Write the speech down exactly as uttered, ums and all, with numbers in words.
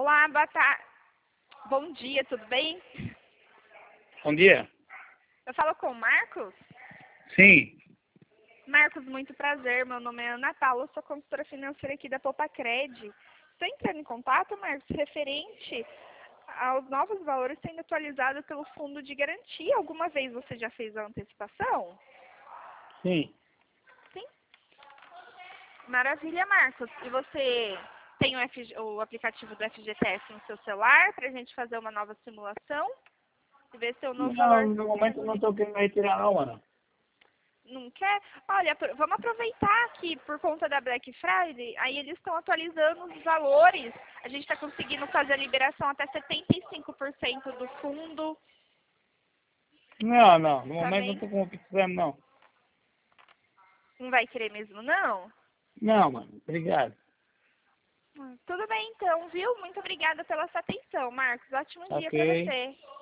Olá, boa tarde. Bom dia, tudo bem? Bom dia. Eu falo com o Marcos? Sim. Marcos, muito prazer. Meu nome é Ana Paula, eu sou consultora financeira aqui da Popacred. Estou entrando em contato, Marcos, referente aos novos valores sendo atualizados pelo Fundo de Garantia. Alguma vez você já fez a antecipação? Sim. Sim. Maravilha, Marcos. E você tem o, F G, o aplicativo do F G T S no seu celular para a gente fazer uma nova simulação e ver se o novo Não, valor... no momento eu não estou querendo retirar não, mano. Não quer? Olha, vamos aproveitar que por conta da Black Friday, aí eles estão atualizando os valores. A gente está conseguindo fazer a liberação até setenta e cinco por cento do fundo. Não, não. No Tá momento não bem? estou precisando não. Não vai querer mesmo, não? Não, mano. Obrigado. Tudo bem, então, viu? Muito obrigada pela sua atenção, Marcos. Ótimo dia para Ok. você.